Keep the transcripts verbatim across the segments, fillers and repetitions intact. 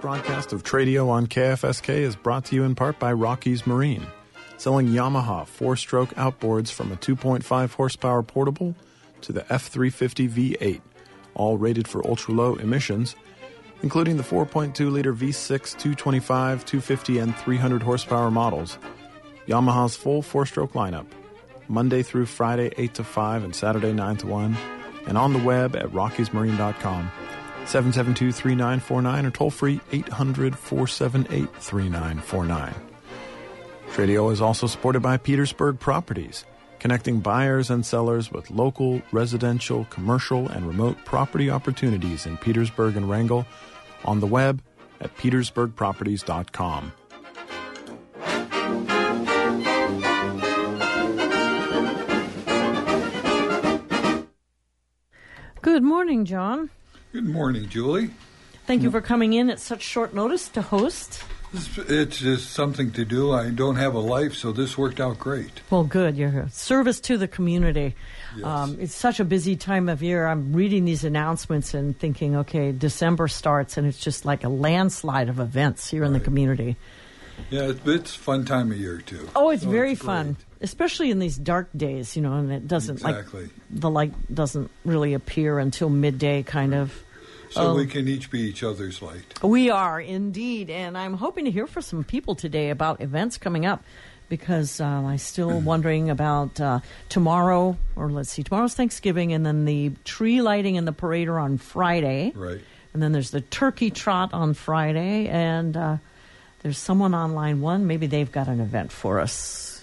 broadcast of Tradio on K F S K is brought to you in part by Rockies Marine, selling Yamaha four-stroke outboards from a two point five horsepower portable to the F three fifty V eight, all rated for ultra-low emissions, including the four point two liter V six, two twenty-five, two fifty, and three hundred horsepower models. Yamaha's full four-stroke lineup, Monday through Friday eight to five and Saturday nine to one, and on the web at rockies marine dot com. seven seven two, three nine four nine or toll free eight hundred, four seven eight, three nine four nine. Tradio is also supported by Petersburg Properties, connecting buyers and sellers with local, residential, commercial, and remote property opportunities in Petersburg and Wrangell, on the web at petersburg properties dot com. Good morning, John. Good morning, Julie. Thank you for coming in at such short notice to host. It's just something to do. I don't have a life, so this worked out great. Well, good. You're a service to the community. Yes. Um, it's such a busy time of year. I'm reading these announcements and thinking, okay, December starts, and it's just like a landslide of events here right in the community. Yeah, it's, it's a fun time of year, too. Oh, it's so very it's fun, especially in these dark days, you know, and it doesn't, exactly. like, the light doesn't really appear until midday, kind of. So um, we can each be each other's light. We are, indeed, and I'm hoping to hear from some people today about events coming up, because uh, I'm still wondering about uh, tomorrow, or let's see, tomorrow's Thanksgiving, and then the tree lighting and the parade are on Friday. Right. And then there's the turkey trot on Friday, and uh, there's someone on line one. Maybe they've got an event for us.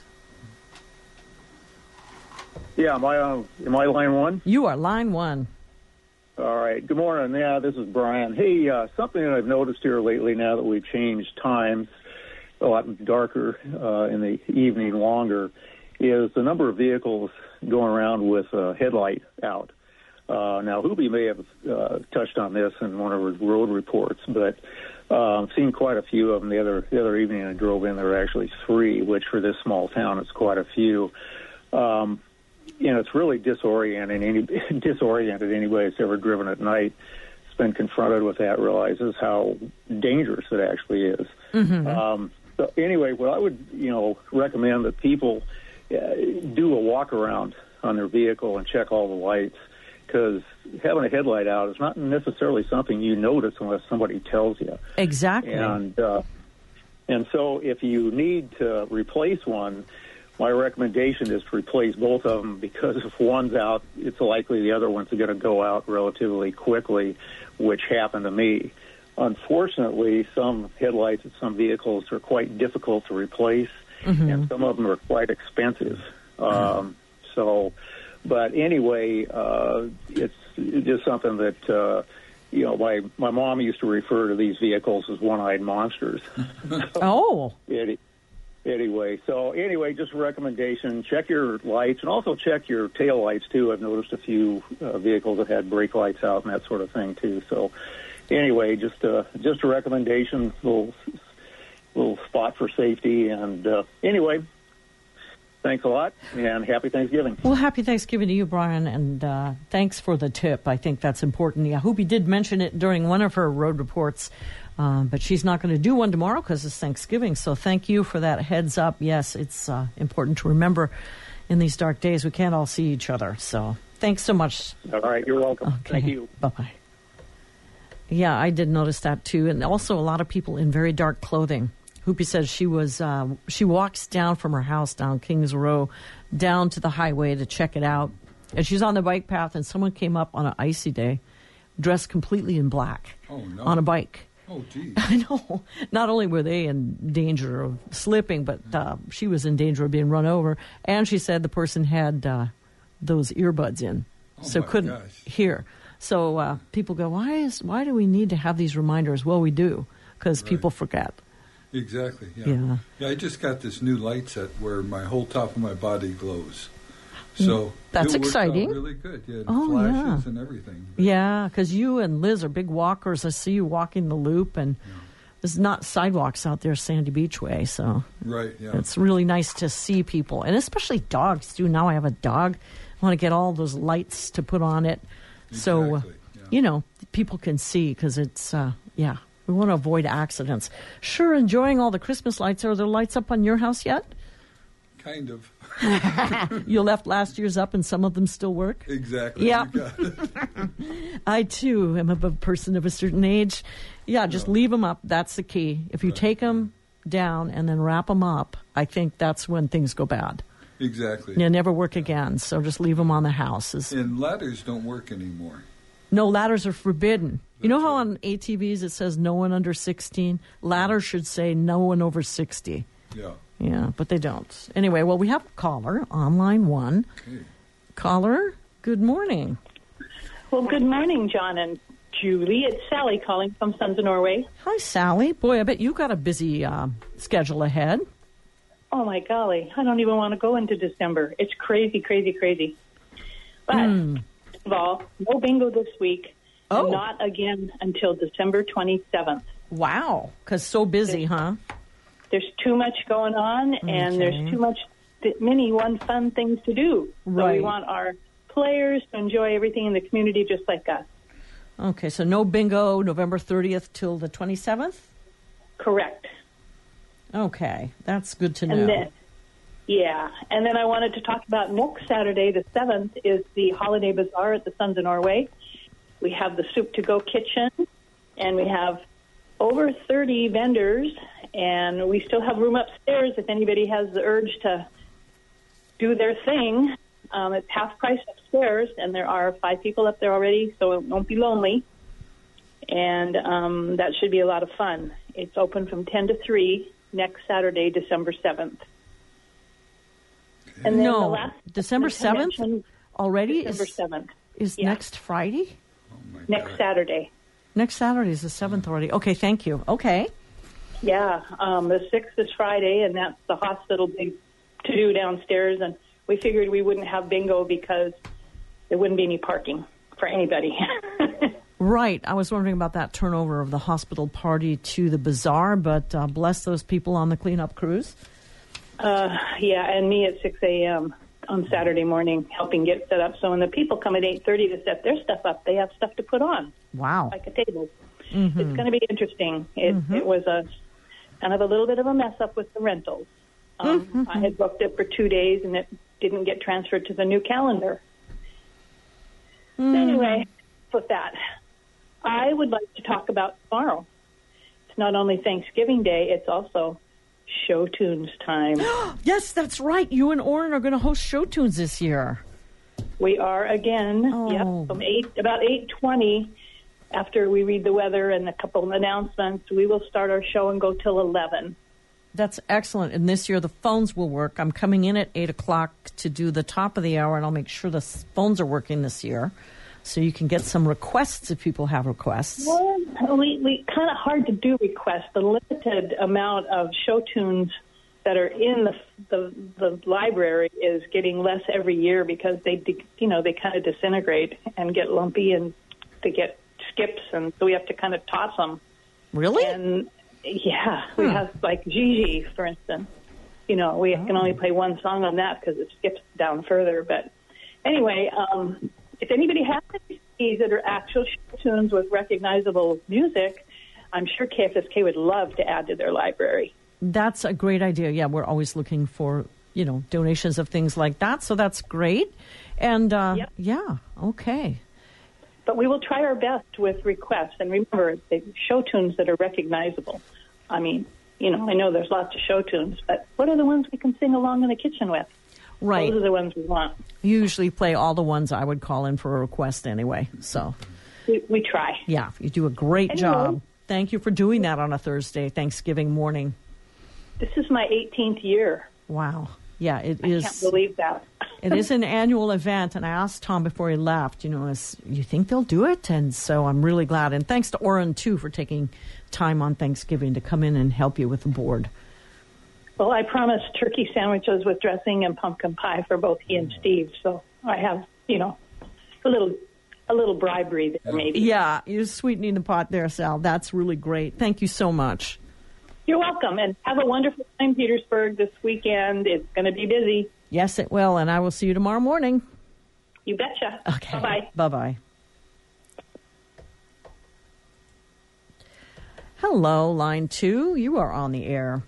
Yeah, am I, uh, am I line one? You are line one. All right. Good morning. Yeah, this is Brian. Hey, uh, something that I've noticed here lately now that we've changed times, a lot darker uh, in the evening, longer, is the number of vehicles going around with a headlight out. Uh, now, Hoobie may have uh, touched on this in one of his road reports, but uh, I've seen quite a few of them. The other, the other evening I drove in, there were actually three, which for this small town is quite a few. Um, You know, it's really disorienting. Any disoriented anybody that's ever driven at night has been confronted with that, realizes how dangerous it actually is. Mm-hmm. Um, so anyway, well, I would, you know, recommend that people uh, do a walk around on their vehicle and check all the lights, because having a headlight out is not necessarily something you notice unless somebody tells you. Exactly. And uh, and so if you need to replace one, my recommendation is to replace both of them, because if one's out, it's likely the other one's going to go out relatively quickly, which happened to me. Unfortunately, some headlights at some vehicles are quite difficult to replace, mm-hmm. and some of them are quite expensive. Mm-hmm. Um, so, but anyway, uh, it's just something that, uh, you know, my, my mom used to refer to these vehicles as one-eyed monsters. Oh. It, Anyway, so anyway, just a recommendation, check your lights, and also check your tail lights, too. I've noticed a few uh, vehicles that had brake lights out and that sort of thing, too. So anyway, just, uh, just a recommendation, little, little spot for safety. And uh, anyway, thanks a lot, and happy Thanksgiving. Well, happy Thanksgiving to you, Brian, and uh, thanks for the tip. I think that's important. Yeah, Hoopie did mention it during one of her road reports, uh, but she's not going to do one tomorrow because it's Thanksgiving, so thank you for that heads up. Yes, it's uh, important to remember in these dark days we can't all see each other, so thanks so much. All right, you're welcome. Okay. Thank you. Bye-bye. Yeah, I did notice that, too, and also a lot of people in very dark clothing. Hoopie says she was uh, she walks down from her house down Kings Row down to the highway to check it out. And she's on the bike path, and someone came up on an icy day dressed completely in black oh, no. on a bike. Oh, geez. I know. Not only were they in danger of slipping, but uh, she was in danger of being run over. And she said the person had uh, those earbuds in, oh so couldn't gosh. hear. So uh, people go, why is why do we need to have these reminders? Well, we do, because right. people forget. Exactly, yeah. yeah. Yeah, I just got this new light set where my whole top of my body glows. So that's it works exciting. out really good. Yeah, oh, flashes yeah. and everything. But yeah, because you and Liz are big walkers. I see you walking the loop, and yeah. there's not sidewalks out there Sandy Beach way, so right, yeah. it's really nice to see people, and especially dogs, too. Now I have a dog. I want to get all those lights to put on it. Exactly, so, uh, yeah. you know, people can see, because it's, uh, yeah, We want to avoid accidents. Sure, enjoying all the Christmas lights. Are there lights up on your house yet? Kind of. You left last year's up and some of them still work? Exactly. Yeah. You got it. I, too, am a person of a certain age. Yeah, just No. leave them up. That's the key. If you Right. take them down and then wrap them up, I think that's when things go bad. Exactly. They never work again, so just leave them on the house. It's- And ladders don't work anymore. No, ladders are forbidden. You know That's how right. on A T Vs it says no one under sixteen? Ladders should say no one over sixty. Yeah. Yeah, but they don't. Anyway, well, we have a caller on line one. Okay. Caller, good morning. Well, good morning, John and Julie. It's Sally calling from Sons of Norway. Hi, Sally. Boy, I bet you got a busy uh, schedule ahead. Oh, my golly. I don't even want to go into December. It's crazy, crazy, crazy. But, Mm. first of all, no bingo this week. Oh. And not again until December twenty-seventh. Wow, because so busy, huh? There's too much going on, and Okay. there's too much, th- many one fun things to do. So Right. we want our players to enjoy everything in the community just like us. Okay, so no bingo November thirtieth till the twenty-seventh? Correct. Okay, that's good to know. And then, yeah, and then I wanted to talk about next Saturday, the seventh, is the Holiday Bazaar at the Sons of Norway. We have the Soup to Go kitchen, and we have over thirty vendors, and we still have room upstairs if anybody has the urge to do their thing. Um, it's half price upstairs, and there are five people up there already, so it won't be lonely. And um, that should be a lot of fun. It's open from ten to three next Saturday, December seventh. And then No, the last December seventh convention, already December is, seventh, is yeah. next Friday? Oh my next God. Saturday. Next Saturday is the seventh already. Okay, thank you. Okay. Yeah, um, the sixth is Friday, and that's the hospital big to-do downstairs. And we figured we wouldn't have bingo because there wouldn't be any parking for anybody. Right. I was wondering about that turnover of the hospital party to the bazaar, but uh, bless those people on the cleanup crews. uh, yeah, and me at six a.m. on Saturday morning helping get set up. So when the people come at eight thirty to set their stuff up, they have stuff to put on, Wow. like a table. It's going to be interesting. It, it was a kind of a little bit of a mess up with the rentals. Um, I had booked it for two days, and it didn't get transferred to the new calendar. Anyway, with that, I would like to talk about tomorrow. It's not only Thanksgiving Day, it's also Show Tunes time. Yes, that's right. You and Orrin are going to host show tunes this year. We are again, Oh. yep, from eight about eight twenty. After we read the weather and a couple of announcements, we will start our show and go till eleven. That's excellent. And this year the phones will work. I'm coming in at eight o'clock to do the top of the hour, and I'll make sure the s- phones are working this year. So you can get some requests if people have requests. Well, we, we kind of hard to do requests. The limited amount of show tunes that are in the the, the library is getting less every year because they, de- you know, they kind of disintegrate and get lumpy, and they get skips, and so we have to kind of toss them. Really? And yeah, we Hmm. have like Gigi, for instance. You know, we can only play one song on that because it skips down further. But anyway, um, if anybody has any C Ds that are actual show tunes with recognizable music, I'm sure K F S K would love to add to their library. That's a great idea. Yeah, we're always looking for, you know, donations of things like that. So that's great. And uh, Yep. yeah, okay. But we will try our best with requests. And remember, the show tunes that are recognizable. I mean, you know, I know there's lots of show tunes, but what are the ones we can sing along in the kitchen with? Right. Those are the ones we want. You usually play all the ones I would call in for a request anyway. So, We, we try. yeah, you do a great Anyway. job. Thank you for doing that on a Thursday, Thanksgiving morning. This is my eighteenth year. Wow. Yeah, it I is. can't believe that. It is an annual event, and I asked Tom before he left, you know, is, you think they'll do it? And so I'm really glad. And thanks to Orrin, too, for taking time on Thanksgiving to come in and help you with the board. Well, I promised turkey sandwiches with dressing and pumpkin pie for both he and Steve, so I have, you know, a little a little bribery there, maybe. Yeah, you're sweetening the pot there, Sal. That's really great. Thank you so much. You're welcome, and have a wonderful time, Petersburg, this weekend. It's going to be busy. Yes, it will, and I will see you tomorrow morning. You betcha. Okay. Bye-bye. Bye-bye. Hello, line two. You are on the air.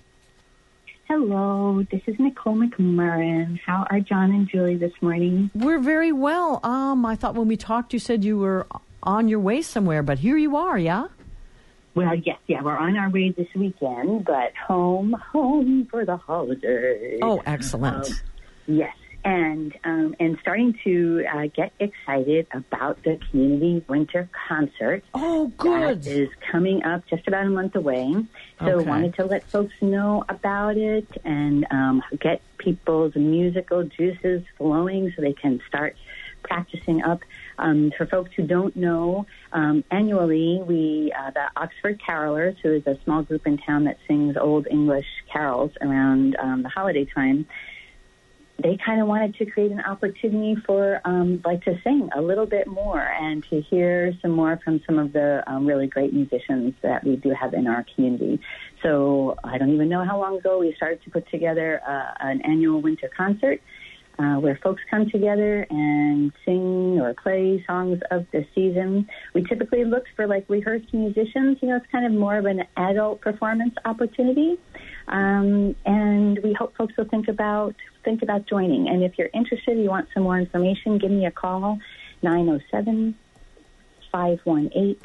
Hello, this is Nicole McMurrin. How are John and Julie this morning? We're very well. Um, I thought when we talked, you said you were on your way somewhere, but here you are, yeah? Well, yes, yeah, we're on our way this weekend, but home, home for the holidays. Oh, excellent. Um, yes, and um, and starting to uh, get excited about the community winter concert. Oh, good. That is coming up just about a month away. So Okay. wanted to let folks know about it and um, get people's musical juices flowing so they can start practicing up. Um, for folks who don't know, um, annually we, uh, the Oxford Carolers, who is a small group in town that sings old English carols around um, the holiday time, they kind of wanted to create an opportunity for, um, like, to sing a little bit more and to hear some more from some of the um, really great musicians that we do have in our community. So I don't even know how long ago we started to put together uh, an annual winter concert uh, where folks come together and sing or play songs of the season. We typically look for, like, rehearsed musicians. You know, it's kind of more of an adult performance opportunity. Um, and we hope folks will think about think about joining. And if you're interested, you want some more information, give me a call, nine oh seven, five one eight,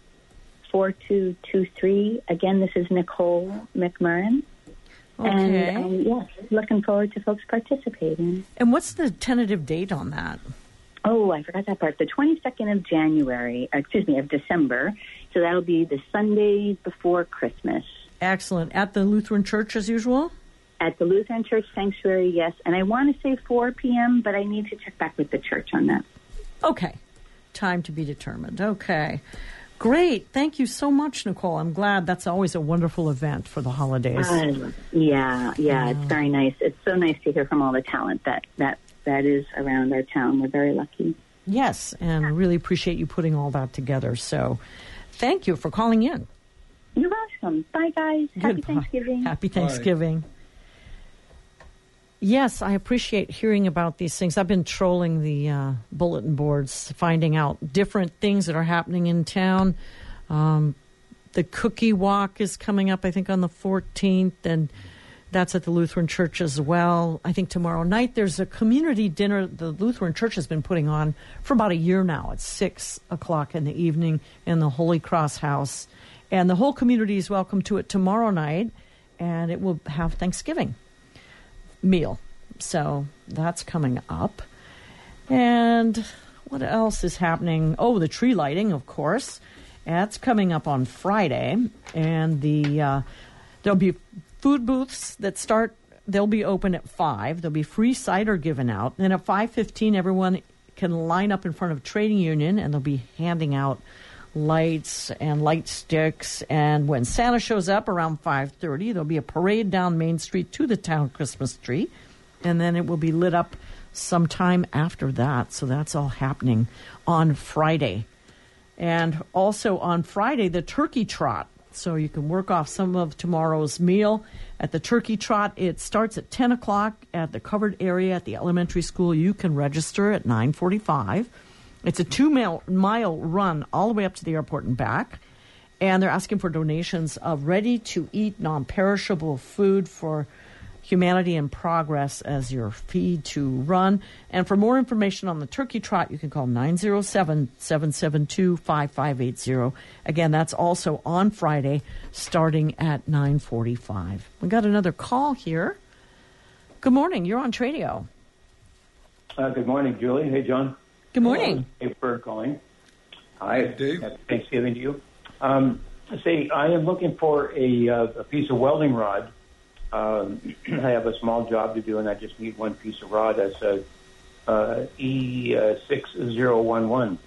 four two two three. Again, this is Nicole McMurrin. Okay. And um, yes, looking forward to folks participating. And what's the tentative date on that? Oh, I forgot that part. The twenty-second of January, excuse me, of December. So that'll be the Sunday before Christmas. Excellent. At the Lutheran Church, as usual? At the Lutheran Church Sanctuary, yes. And I want to say four p.m., but I need to check back with the church on that. Okay. Time to be determined. Okay. Great. Thank you so much, Nicole. I'm glad. That's always a wonderful event for the holidays. Uh, yeah, yeah, it's very nice. It's so nice to hear from all the talent that, that, that is around our town. We're very lucky. Yes, and I really appreciate you putting all that together. So thank you for calling in. You're welcome. Bye, guys. Happy Goodbye. Thanksgiving. Happy Thanksgiving. Yes, I appreciate hearing about these things. I've been trolling the uh, bulletin boards, finding out different things that are happening in town. Um, the Cookie Walk is coming up, I think, on the fourteenth, and that's at the Lutheran Church as well. I think tomorrow night there's a community dinner the Lutheran Church has been putting on for about a year now. It's six o'clock in the evening in the Holy Cross House. And the whole community is welcome to it tomorrow night, and it will have Thanksgiving meal. So that's coming up. And what else is happening? Oh, the tree lighting, of course. That's coming up on Friday. And the uh, there'll be food booths that start, they'll be open at five. There'll be free cider given out. And at five fifteen, everyone can line up in front of Trading Union, and they'll be handing out lights and light sticks. And when Santa shows up around five thirty, there'll be a parade down Main Street to the town Christmas tree, and then it will be lit up sometime after that. So that's all happening on Friday. And also on Friday, the turkey trot. So you can work off some of tomorrow's meal at the turkey trot. It starts at ten o'clock at the covered area at the elementary school. You can register at nine forty-five. It's a two-mile mile run all the way up to the airport and back. And they're asking for donations of ready-to-eat, non-perishable food for Humanity in Progress as your fee to run. And for more information on the turkey trot, you can call nine oh seven, seven seven two, five five eight zero. Again, that's also on Friday, starting at nine forty-five. We got another call here. Good morning. You're on Tradio. Uh, good morning, Julie. Hey, John. Good morning. Hey, Bird calling. Hi, Hey, Dave. Happy Thanksgiving to you. Um, say, I am looking for a, uh, a piece of welding rod. Um, I have a small job to do, and I just need one piece of rod. That's a uh, E six zero one one.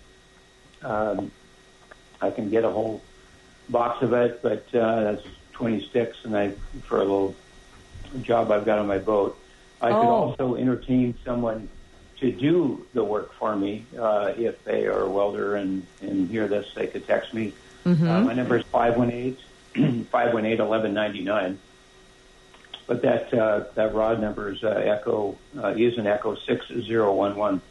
Um, I can get a whole box of it, but uh, that's twenty sticks, and I for a little job I've got on my boat. I Oh. could also entertain someone to do the work for me uh, if they are a welder and, and hear this. They could text me. Mm-hmm. Uh, my number is five one eight, five one eight, eleven ninety-nine. But that uh, that rod number is uh, Echo uh, is an Echo six zero one one.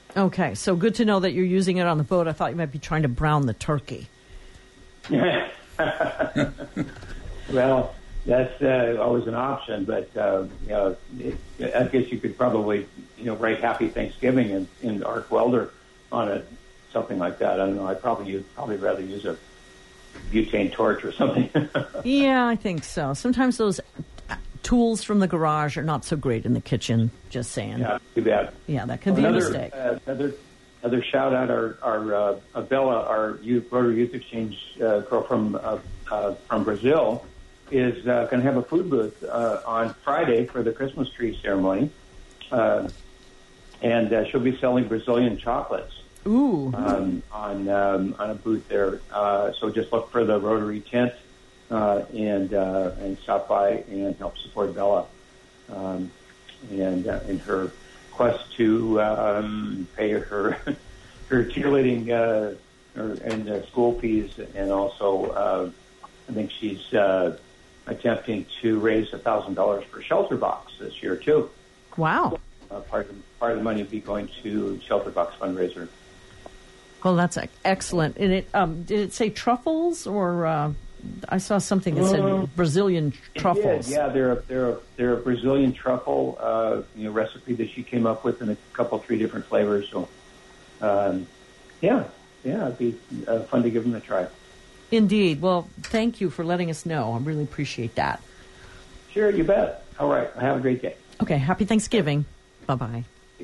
Okay, so good to know that you're using it on the boat. I thought you might be trying to brown the turkey. Well, that's uh, always an option, but uh, you know, it, I guess you could probably, you know, write Happy Thanksgiving in, in arc welder on it, something like that. I don't know. I'd probably use, probably rather use a butane torch or something. Yeah, I think so. Sometimes those tools from the garage are not so great in the kitchen. Just saying. Yeah, too bad. Yeah, that could another, be a mistake. Uh, another, another shout out, our, our uh, Bella, our youth, Rotary Youth Exchange uh, girl from uh, uh, from Brazil, is uh, going to have a food booth uh, on Friday for the Christmas tree ceremony, uh, and uh, she'll be selling Brazilian chocolates. Ooh. Um, on um, on a booth there. Uh, so just look for the Rotary tent uh, and uh, and stop by and help support Bella um, and uh, in her quest to um, pay her her cheerleading uh, or, and uh, school fees, and also uh, I think she's uh, attempting to raise a thousand dollars for Shelter Box this year too. Wow. Uh, part of part of the money will be going to Shelter Box fundraiser. Well, that's excellent. And it um, did it say truffles, or uh, I saw something that said Um, Brazilian truffles? Yeah, they're a, they're a, they're a Brazilian truffle uh, you know recipe that she came up with in a couple, three different flavors. So, um, yeah, yeah, it'd be uh, fun to give them a try. Indeed. Well, thank you for letting us know. I really appreciate that. Sure, you bet. All right, have a great day. Okay, happy Thanksgiving. Bye-bye.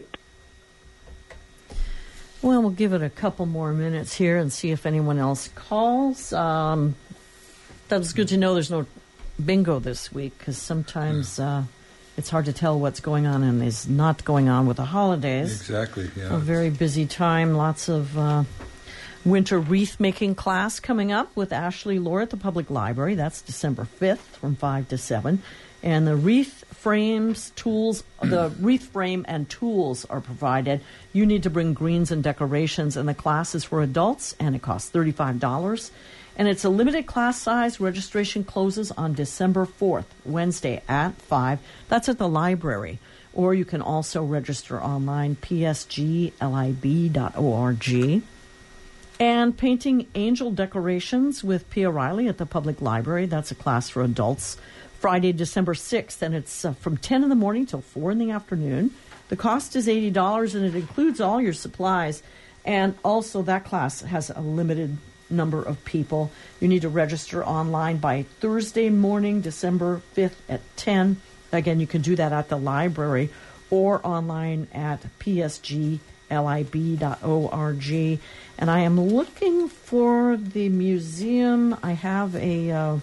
Well, we'll give it a couple more minutes here and see if anyone else calls. Um, that's good to know there's no bingo this week, because sometimes uh, it's hard to tell what's going on and is not going on with the holidays. Exactly, yeah. A very busy time. Lots of uh, winter wreath-making class coming up with Ashley Lore at the Public Library. That's December fifth from five to seven. And the wreath frames, tools, the wreath frame and tools are provided. You need to bring greens and decorations, and the class is for adults, and it costs thirty-five dollars. And it's a limited class size. Registration closes on December fourth, Wednesday at five. That's at the library. Or you can also register online, p s g lib dot org. And painting angel decorations with Pia Riley at the Public Library. That's a class for adults. Friday, December sixth, and it's uh, from ten in the morning till four in the afternoon. The cost is eighty dollars, and it includes all your supplies. And also that class has a limited number of people. You need to register online by Thursday morning, December fifth at ten. Again, you can do that at the library or online at p s g lib dot org. And I am looking for the museum. I have a... Uh,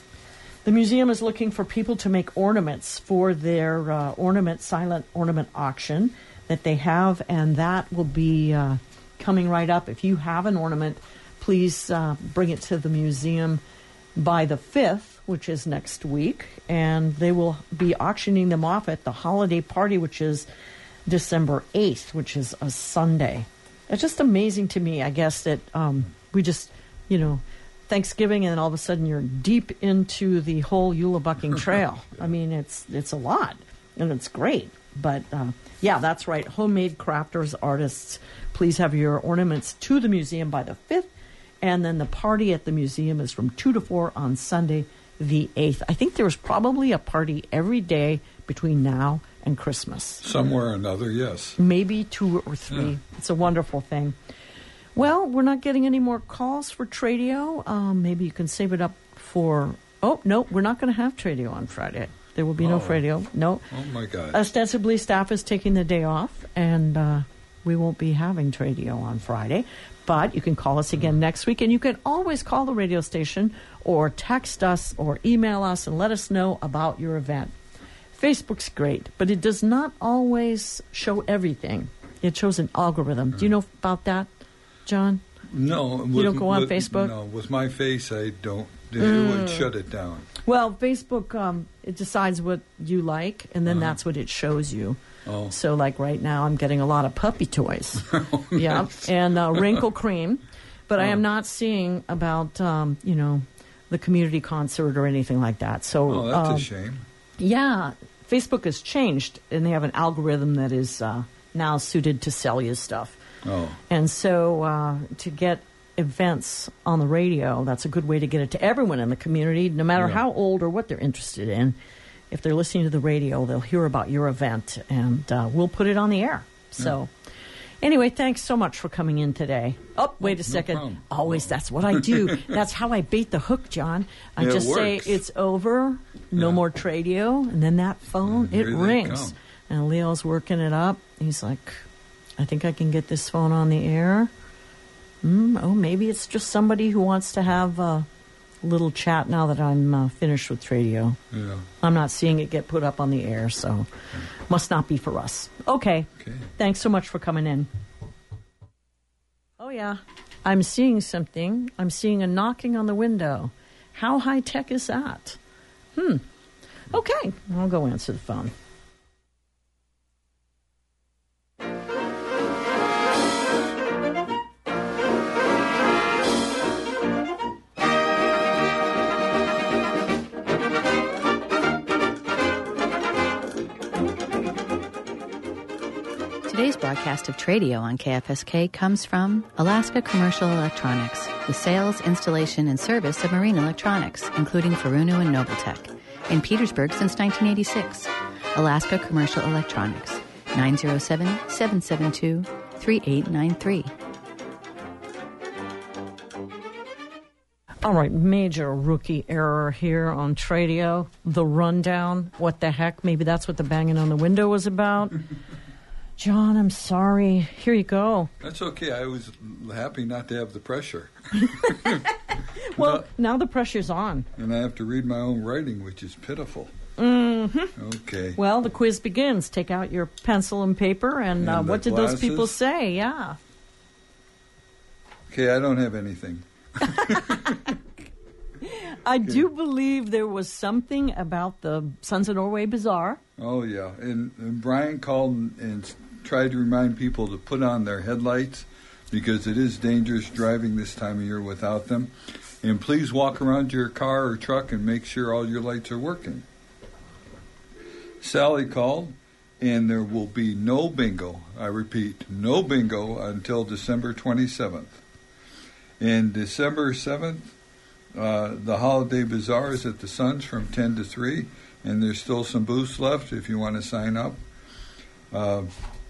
The museum is looking for people to make ornaments for their uh, ornament, silent ornament auction that they have, and that will be uh, coming right up. If you have an ornament, please uh, bring it to the museum by the fifth, which is next week, and they will be auctioning them off at the holiday party, which is December eighth, which is a Sunday. It's just amazing to me, I guess, that um, we just, you know, Thanksgiving, and then all of a sudden you're deep into the whole Eula Bucking Trail. I mean, it's it's a lot, and it's great. But, uh, yeah, that's right. Homemade crafters, artists, please have your ornaments to the museum by the fifth, and then the party at the museum is from two to four on Sunday, the eighth. I think there's probably a party every day between now and Christmas. Somewhere or another, yes. Maybe two or three. Yeah. It's a wonderful thing. Well, we're not getting any more calls for Tradio. Um, maybe you can save it up for... Oh, no, we're not going to have Tradio on Friday. There will be oh. no Tradio. No. Oh, my God. Ostensibly, staff is taking the day off, and uh, we won't be having Tradio on Friday. But you can call us again mm. next week, and you can always call the radio station or text us or email us and let us know about your event. Facebook's great, but it does not always show everything. It shows an algorithm. Mm. Do you know about that, John? No. You don't go on with, Facebook? No. With my face, I don't. It mm. would shut it down. Well, Facebook, um, it decides what you like, and then uh-huh. that's what it shows you. Oh. So, like right now, I'm getting a lot of puppy toys. oh, yeah, nice. and uh, wrinkle cream. But oh. I am not seeing about, um, you know, the community concert or anything like that. So, oh, that's um, a shame. Yeah, Facebook has changed, and they have an algorithm that is uh, now suited to sell you stuff. Oh. And so uh, to get events on the radio, that's a good way to get it to everyone in the community, no matter Yeah. how old or what they're interested in. If they're listening to the radio, they'll hear about your event, and uh, we'll put it on the air. So, anyway, thanks so much for coming in today. Oh, wait a second. problem. Always, that's what I do. That's how I bait the hook, John. I Yeah, it just say, works. it's over, no Yeah. more tradio, and then that phone, And it here they rings. come. And Leo's working it up. He's like, I think I can get this phone on the air. Mm, oh, maybe it's just somebody who wants to have a little chat now that I'm uh, finished with Tradio. Yeah. I'm not seeing it get put up on the air, so must not be for us. Okay. Okay. Thanks so much for coming in. Oh, yeah. I'm seeing something. I'm seeing a knocking on the window. How high tech is that? Hmm. Okay. I'll go answer the phone. Today's broadcast of Tradio on K F S K comes from Alaska Commercial Electronics, the sales, installation, and service of marine electronics, including Furuno and Noveltech. In Petersburg since nineteen eighty-six. Alaska Commercial Electronics, nine oh seven, seven seven two, three eight nine three. All right, major rookie error here on Tradio. The rundown. What the heck? Maybe that's what the banging on the window was about. John, I'm sorry. Here you go. That's okay. I was happy not to have the pressure. Well, now the pressure's on. And I have to read my own writing, which is pitiful. Mm-hmm. Okay. Well, the quiz begins. Take out your pencil and paper, and, uh, And the what did those glasses? people say? Yeah. Okay, I don't have anything. I do believe there was something about the Sons of Norway Bazaar. Oh, yeah. And, and Brian called and, and tried to remind people to put on their headlights because it is dangerous driving this time of year without them. And please walk around your car or truck and make sure all your lights are working. Sally called, and there will be no bingo. I repeat, no bingo until December twenty-seventh. And December seventh, uh, the Holiday Bazaar is at the Suns from ten to three, and there's still some booths left if you want to sign up. Uh,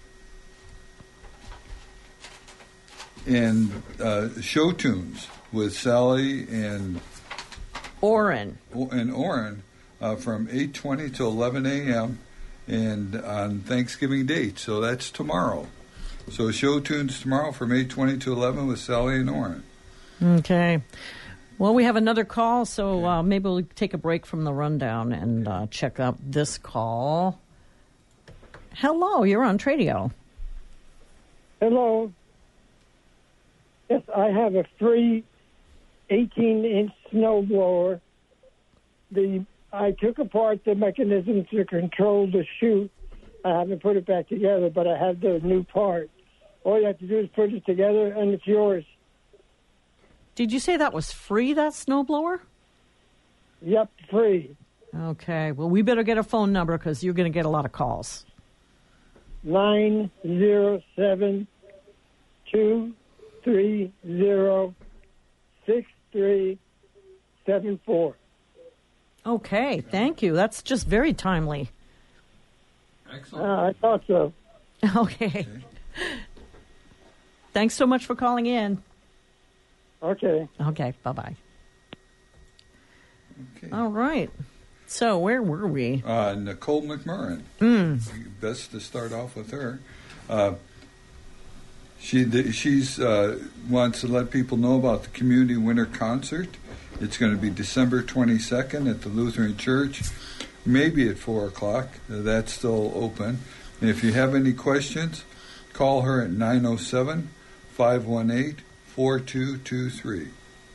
and uh, show tunes with Sally and Oren. and Oren uh, from eight twenty to eleven a.m. and on Thanksgiving date, so that's tomorrow. So show tunes tomorrow from eight twenty to eleven with Sally and Oren. Okay. Well, we have another call, so uh, maybe we'll take a break from the rundown and uh, check out this call. Hello, you're on Tradio. Hello. Yes, I have a free eighteen-inch snowblower. The I took apart the mechanism to control the chute. I haven't put it back together, but I have the new part. All you have to do is put it together, and it's yours. Did you say that was free, that snowblower? Yep, free. Okay. Well, we better get a phone number because you're going to get a lot of calls. nine zero seven, two three zero, six three seven four. Okay. Thank you. That's just very timely. Excellent. Uh, I thought so. Okay. Thanks so much for calling in. Okay. Okay. Bye-bye. Okay. All right. So where were we? Uh, Nicole McMurrin. Mm. Best to start off with her. Uh, she she's uh, wants to let people know about the community winter concert. It's going to be December twenty-second at the Lutheran Church, maybe at four o'clock. That's still open. And if you have any questions, call her at nine oh seven, five one eight, four two two three.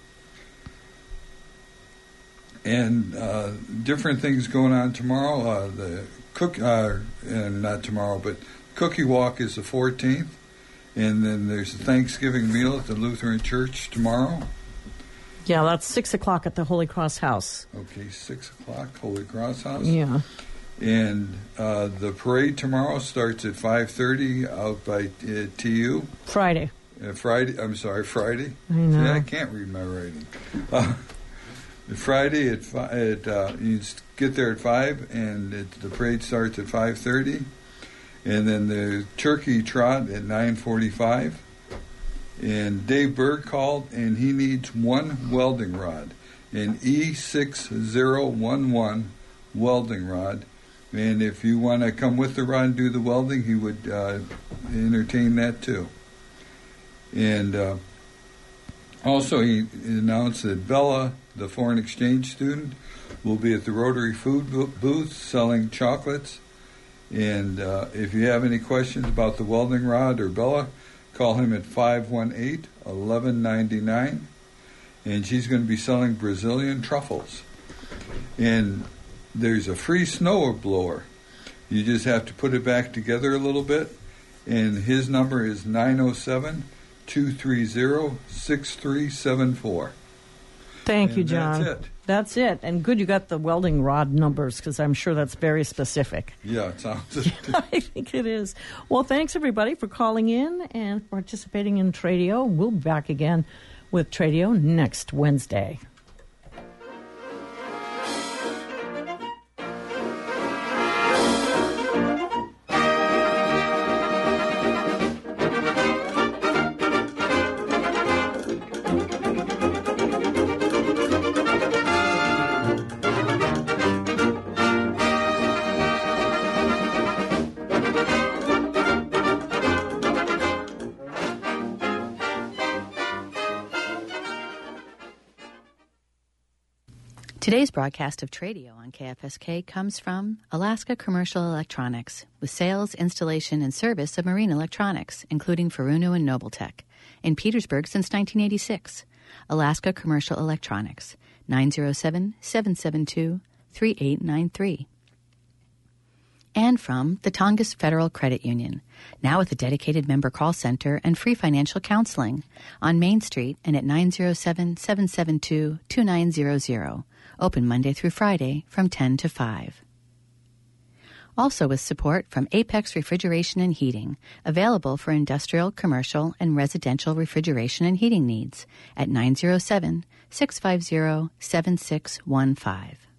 And uh, different things going on tomorrow. Uh, the cook, uh, and not tomorrow, but Cookie Walk is the fourteenth, and then there's a Thanksgiving meal at the Lutheran Church tomorrow. Yeah, that's six o'clock at the Holy Cross House. Okay, six o'clock, Holy Cross House. Yeah. And uh, the parade tomorrow starts at five thirty out by uh, T U. Friday. Uh, Friday, I'm sorry, Friday. I know. See, I can't read my writing. Uh, Friday at fi- at uh, you get there at five, and it, the parade starts at five thirty, and then the turkey trot at nine forty-five. And Dave Berg called, and he needs one welding rod, an E six zero one one welding rod. And if you want to come with the rod and do the welding, he would uh, entertain that too. And uh, also, he announced that Bella, the foreign exchange student, will be at the Rotary Food booth selling chocolates. And uh, if you have any questions about the welding rod or Bella, call him at five one eight, one one nine nine. And she's going to be selling Brazilian truffles. And there's a free snow blower. You just have to put it back together a little bit. And his number is nine oh seven, two three zero, six three seven four. Thank and you, John. That's it. That's it. And good you got the welding rod numbers, because I'm sure that's very specific. Yeah, it sounds I think it is. Well, thanks, everybody, for calling in and participating in Tradio. We'll be back again with Tradio next Wednesday. Today's broadcast of Tradio on K F S K comes from Alaska Commercial Electronics, with sales, installation, and service of marine electronics, including Furuno and Nobletech. In Petersburg since nineteen eighty-six. Alaska Commercial Electronics, nine oh seven, seven seven two, three eight nine three. And from the Tongass Federal Credit Union, now with a dedicated member call center and free financial counseling on Main Street and at nine oh seven, seven seven two, two nine zero zero. Open Monday through Friday from ten to five. Also with support from Apex Refrigeration and Heating, available for industrial, commercial, and residential refrigeration and heating needs at nine oh seven, six five zero, seven six one five.